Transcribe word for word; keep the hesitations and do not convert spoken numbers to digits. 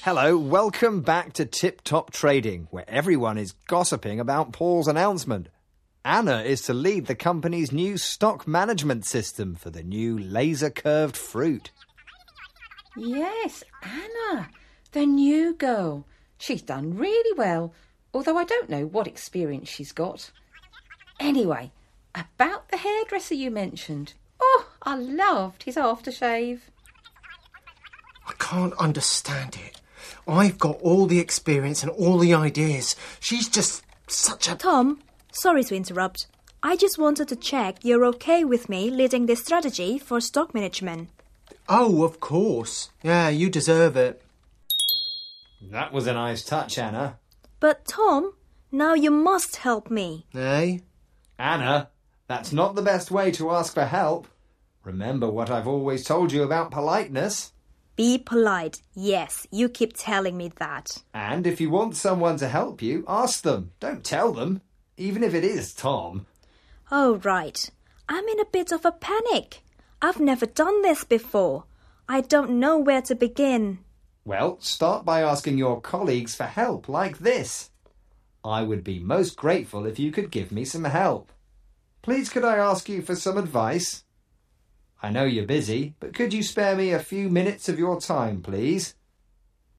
Hello, welcome back to Tip Top Trading, where everyone is gossiping about Paul's announcement. Anna is to lead the company's new stock management system for the new laser-curved fruit. Yes, Anna, the new girl. She's done really well, although I don't know what experience she's got. Anyway, about the hairdresser you mentioned. Oh, I loved his aftershave. I can't understand it. I've got all the experience and all the ideas. She's just such a... Tom, sorry to interrupt. I just wanted to check you're okay with me leading this strategy for stock management. Oh, of course. Yeah, you deserve it. That was a nice touch, Anna. But Tom, now you must help me. Eh? Anna, that's not the best way to ask for help. Remember what I've always told you about politeness. Be polite. Yes, you keep telling me that. And if you want someone to help you, ask them. Don't tell them, even if it is Tom. Oh, right. I'm in a bit of a panic. I've never done this before. I don't know where to begin. Well, start by asking your colleagues for help like this. I would be most grateful if you could give me some help. Please, could I ask you for some advice? I know you're busy, but could you spare me a few minutes of your time, please?